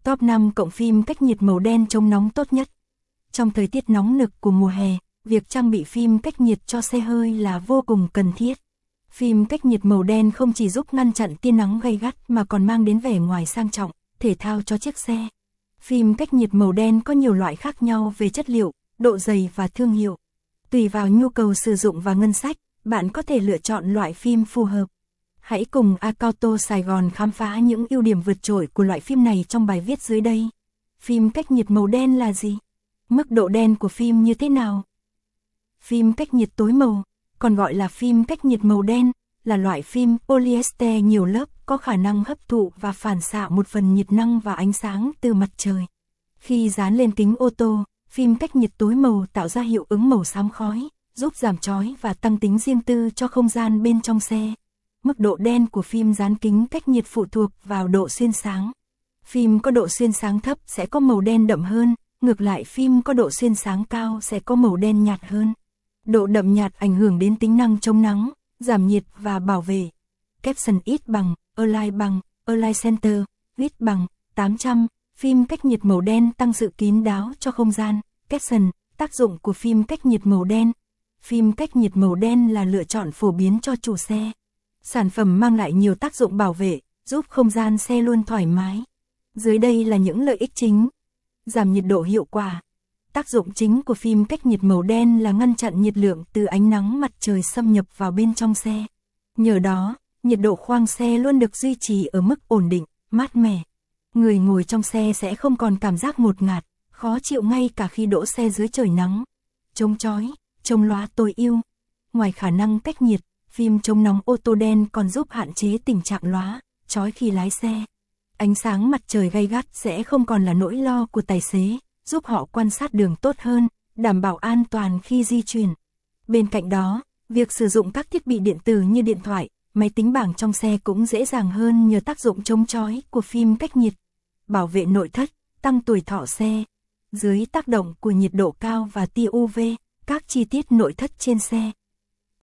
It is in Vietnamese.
Top 5 cộng phim cách nhiệt màu đen chống nóng tốt nhất. Trong thời tiết nóng nực của mùa hè, việc trang bị phim cách nhiệt cho xe hơi là vô cùng cần thiết. Phim cách nhiệt màu đen không chỉ giúp ngăn chặn tia nắng gay gắt mà còn mang đến vẻ ngoài sang trọng, thể thao cho chiếc xe. Phim cách nhiệt màu đen có nhiều loại khác nhau về chất liệu, độ dày và thương hiệu. Tùy vào nhu cầu sử dụng và ngân sách, bạn có thể lựa chọn loại phim phù hợp. Hãy cùng Acauto Sài Gòn khám phá những ưu điểm vượt trội của loại phim này trong bài viết dưới đây. Phim cách nhiệt màu đen là gì? Mức độ đen của phim như thế nào? Phim cách nhiệt tối màu, còn gọi là phim cách nhiệt màu đen, là loại phim polyester nhiều lớp có khả năng hấp thụ và phản xạ một phần nhiệt năng và ánh sáng từ mặt trời. Khi dán lên kính ô tô, phim cách nhiệt tối màu tạo ra hiệu ứng màu xám khói, giúp giảm chói và tăng tính riêng tư cho không gian bên trong xe. Mức độ đen của phim dán kính cách nhiệt phụ thuộc vào độ xuyên sáng. Phim có độ xuyên sáng thấp sẽ có màu đen đậm hơn, ngược lại phim có độ xuyên sáng cao sẽ có màu đen nhạt hơn. Độ đậm nhạt ảnh hưởng đến tính năng chống nắng, giảm nhiệt và bảo vệ. Capson ít bằng, Align bằng, Align Center, ít bằng, 800. Phim cách nhiệt màu đen tăng sự kín đáo cho không gian. Capson, tác dụng của phim cách nhiệt màu đen. Phim cách nhiệt màu đen là lựa chọn phổ biến cho chủ xe. Sản phẩm mang lại nhiều tác dụng bảo vệ, giúp không gian xe luôn thoải mái. Dưới đây là những lợi ích chính. Giảm nhiệt độ hiệu quả. Tác dụng chính của phim cách nhiệt màu đen là ngăn chặn nhiệt lượng từ ánh nắng mặt trời xâm nhập vào bên trong xe. Nhờ đó, nhiệt độ khoang xe luôn được duy trì ở mức ổn định, mát mẻ. Người ngồi trong xe sẽ không còn cảm giác ngột ngạt, khó chịu ngay cả khi đỗ xe dưới trời nắng. Chống chói, chống lóa tối ưu. Ngoài khả năng cách nhiệt, phim chống nóng ô tô đen còn giúp hạn chế tình trạng lóa, chói khi lái xe. Ánh sáng mặt trời gay gắt sẽ không còn là nỗi lo của tài xế, giúp họ quan sát đường tốt hơn, đảm bảo an toàn khi di chuyển. Bên cạnh đó, việc sử dụng các thiết bị điện tử như điện thoại, máy tính bảng trong xe cũng dễ dàng hơn nhờ tác dụng chống chói của phim cách nhiệt. Bảo vệ nội thất, tăng tuổi thọ xe. Dưới tác động của nhiệt độ cao và tia UV, các chi tiết nội thất trên xe,